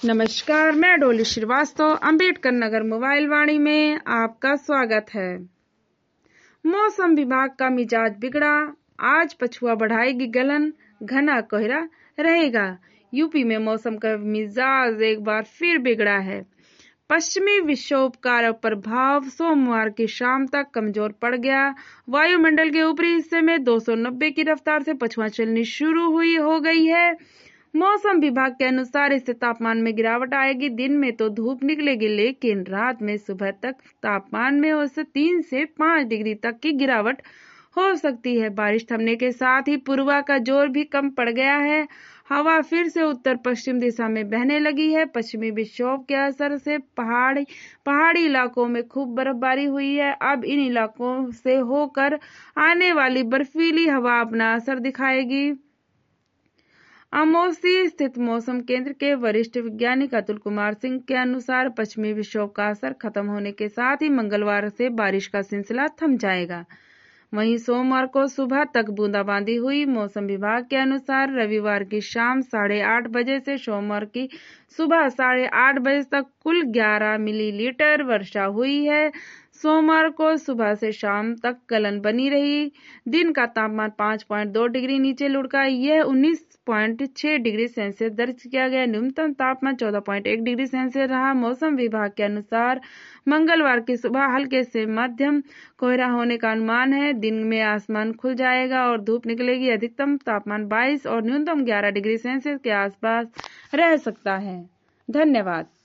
नमस्कार, मैं डोली श्रीवास्तव अंबेडकर नगर मोबाइल वाणी में आपका स्वागत है। मौसम विभाग का मिजाज बिगड़ा, आज पछुआ बढ़ाएगी गलन, घना कोहरा रहेगा। यूपी में मौसम का मिजाज एक बार फिर बिगड़ा है। पश्चिमी विक्षोभ का प्रभाव सोमवार की शाम तक कमजोर पड़ गया। वायुमंडल के ऊपरी हिस्से में 290 की रफ्तार से पछुआ चलनी शुरू हो गई है। मौसम विभाग के अनुसार इससे तापमान में गिरावट आएगी। दिन में तो धूप निकलेगी, लेकिन रात में सुबह तक तापमान में औसत 3 से 5 डिग्री तक की गिरावट हो सकती है। बारिश थमने के साथ ही पूर्वा का जोर भी कम पड़ गया है। हवा फिर से उत्तर पश्चिम दिशा में बहने लगी है। पश्चिमी विक्षोभ के असर से पहाड़ी इलाकों में खूब बर्फबारी हुई है। अब इन इलाकों से होकर आने वाली बर्फीली हवा अपना असर दिखाएगी। अमौसी स्थित मौसम केंद्र के वरिष्ठ वैज्ञानिक अतुल कुमार सिंह के अनुसार पश्चिमी विक्षोभ का असर खत्म होने के साथ ही मंगलवार से बारिश का सिलसिला थम जाएगा। वहीं सोमवार को सुबह तक बूंदाबांदी हुई। मौसम विभाग के अनुसार रविवार की शाम 8:30 बजे से सोमवार की सुबह 8:30 बजे तक कुल 11 मिलीलीटर वर्षा हुई है। सोमवार को सुबह से शाम तक गलन बनी रही। दिन का तापमान 5.2 डिग्री नीचे लुढ़का। यह 19.6 डिग्री सेल्सियस दर्ज किया गया। न्यूनतम तापमान 14.1 डिग्री सेल्सियस रहा। मौसम विभाग के अनुसार मंगलवार की सुबह हल्के से मध्यम कोहरा होने का अनुमान है। दिन में आसमान खुल जाएगा और धूप निकलेगी। अधिकतम तापमान 22 और न्यूनतम 11 डिग्री सेल्सियस के आसपास रह सकता है। धन्यवाद।